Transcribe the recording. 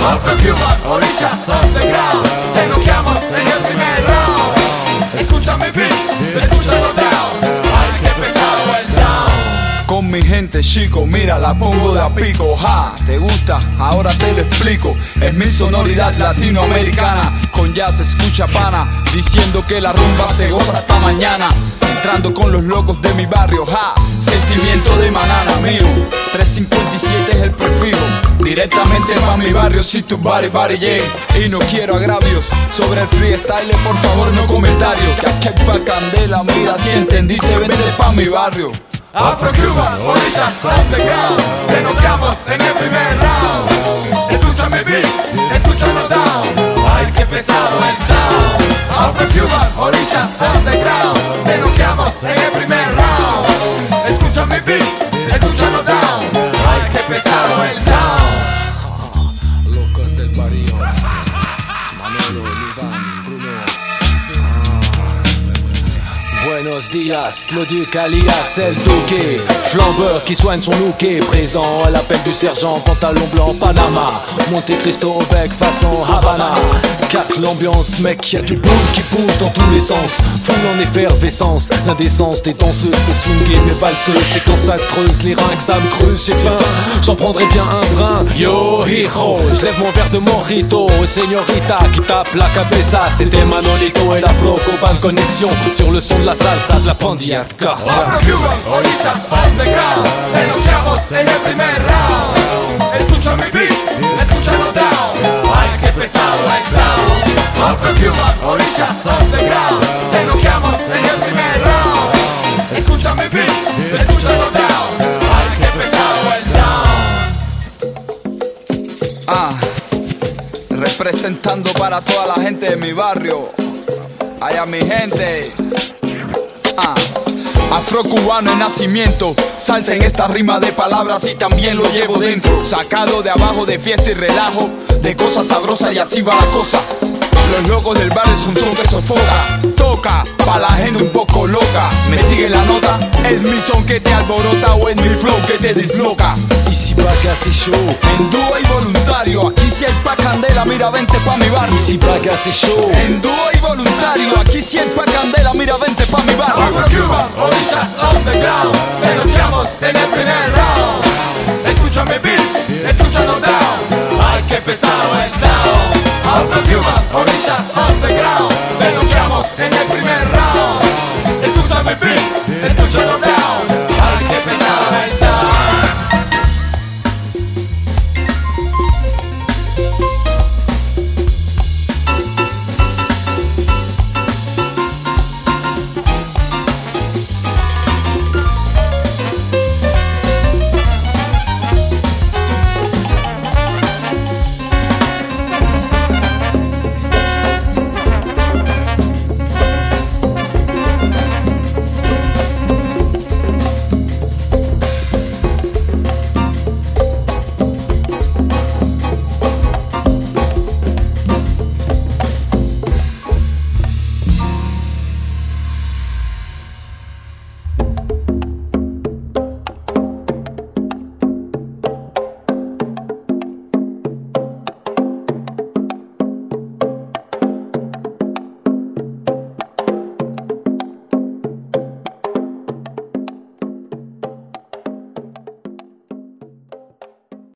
Afro Cuban, orillas underground, te noqueamos en el primer round. Escucha mi beat, escúchalo down. Ay, qué pesado el sound. Con mi gente, chico, mira, la pongo de a pico. Ja, ¿te gusta? Ahora te lo explico. Es mi sonoridad latinoamericana. Con jazz escucha pana, diciendo que la rumba se goza hasta mañana. Entrando con los locos de mi barrio, ja, sentimiento de manana mío. 357 es el prefijo, directamente pa' mi barrio, si tu body, yeah. Y no quiero agravios sobre el freestyle, por favor no comentarios. Que aquí hay pa' candela, mira, si entendiste, vente pa' mi barrio. Afro Cuban, orillas underground, te noqueamos en el primer round. Escucha mi beat, escúchalo down. Ay, qué pesado el sound. Afro Cuban, orillas underground, te noqueamos en el primer round. Escucha mi beat, escúchalo down. Ay, qué pesado el sound. Locos del barrio, Manolo, Iván, Bruno. Buenos dias, le duc alias El Duque, flambeur qui soigne son hooké, présent à l'appel du sergent, pantalon blanc Panama, Monte Cristo au bec façon Havana. Cac l'ambiance, mec, y'a du boule qui bouge dans tous les sens, foule en effervescence, l'indécence des danseuses pour swinguer mes valseuses. C'est quand ça te creuse les reins que ça me creuse, j'ai faim, j'en prendrai bien un brin. Yo hijo, j'lève mon verre de mojito, señorita qui tape la cabeza. C'était Manolito et la Afro Cuban connexion sur le son de la salsa de la pandilla de Garcia. Afro Cuban, orillas underground, te noqueamos en el primer round. Escucha mi beat, escúchalo down. Ay, qué pesado el sound. Afro Cuban, orillas underground, te noqueamos en el primer round. Escucha mi beat, escúchalo down. Ay, qué pesado el sound. Representando para toda la gente de mi barrio. Allá mi gente. Afrocubano en nacimiento, salsa en esta rima de palabras y también lo llevo dentro. Sacado de abajo de fiesta y relajo, de cosas sabrosas y así va la cosa. Los locos del bar es un son que sofoca, toca pa' la gente un poco loca. ¿Me sigue la nota? ¿Es mi son que te alborota o es mi flow que te disloca? Ici Baga c'est chaud, En dúo y voluntario, aquí si hay pa' candela, mira vente pa' mi barrio. ici Baga c'est chaud. En dúo y voluntario, aquí si hay pa' candela, mira vente pa' mi barrio. Afro Cuban, orillas underground, te noqueamos en el primer round. Escucha mi beat, escúchalo down. Ay, qué pesado el sound. Afro Cuban, orillas underground, te noqueamos en el primer round. Escucha mi beat, escúchalo down.